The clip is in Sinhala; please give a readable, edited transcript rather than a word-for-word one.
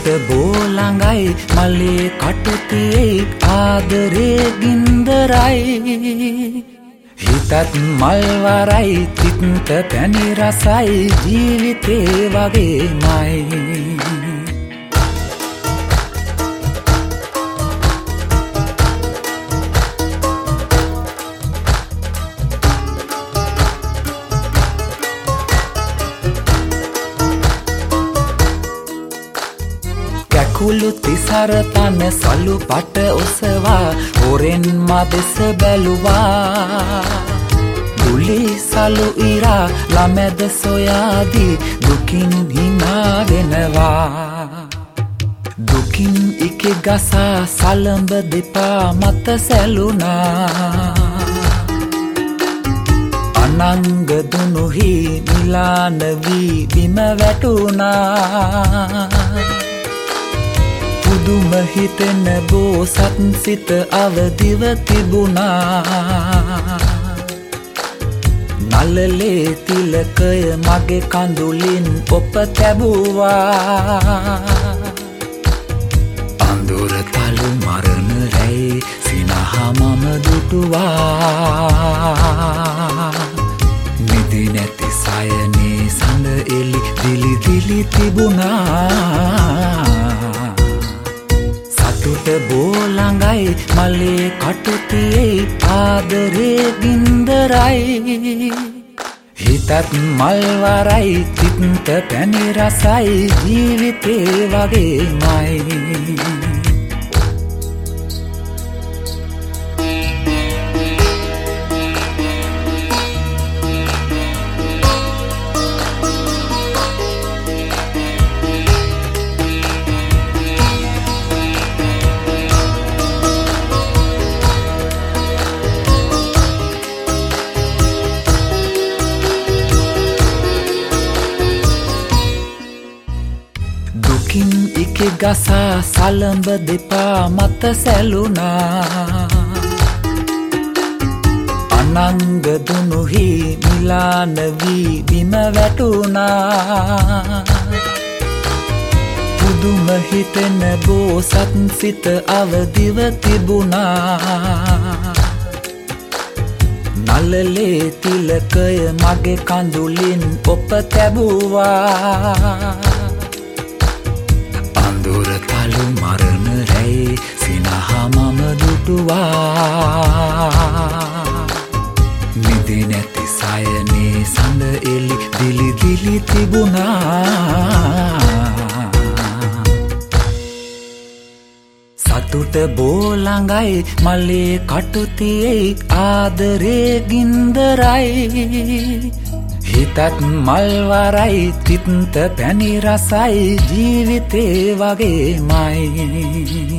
සතුට බෝලඟයි මලේ කටුතියේ ආදරේ ගින්දරයි හිතත් මල්වරයි තිත්ත පැණි රසයි ජීවිතේ වගේමයි කුළු තිසර තන සලු පට ඔසවා හොරෙන් මදෙස බැලුවා දුලි සලු ඉරා ළමැද සොයාදී දුකින් hina වෙනවා දුකින් ඉකි ගසා සලඹ දෙපා මත සැලුනා අනංග දුනුහි මිලාන වී බිම වැටුණා පුදුම හිතෙන බෝසත් සිත අවදිව තිබුණා නළලේ තිලකය මගේ කඳුලින් ඔප තැබුවා අඳුර තලු මරණ රැයි සිනහා මම දුටුවා නිදි නැති සයනේ සඳ එලි දිලි දිලි තිබුණා සතුට බෝලඟයි මලේ කටුතියේ ආදරේ ගින්දරයි හිතත් මල්වරයි තිත්ත පැණි රසයි ජීවිතේ වගේමයි දුකින් ඉකි ගසා සලඹ දෙපා මත සැලුනා අනංග දුනුහි මිලාන වී බිම වැටුණා පුදුම හිතෙන බෝසත් සිත අවදිව තිබුණා නළලේ තිලකය මගේ කඳුලින් ඔප තැබුවා අඳුර තලු මරණ රැයි සිනහා මම දුටුවා නිදි නැති සයනේ සඳ එලි දිලි දිලි තිබුණා සතුට බෝලඟයි මලේ කටුතියේ ආදරේ ගින්දරයි හිතත් මල්වරයි තිත්ත පැණි රසයි ජීවිතේ වගේමයි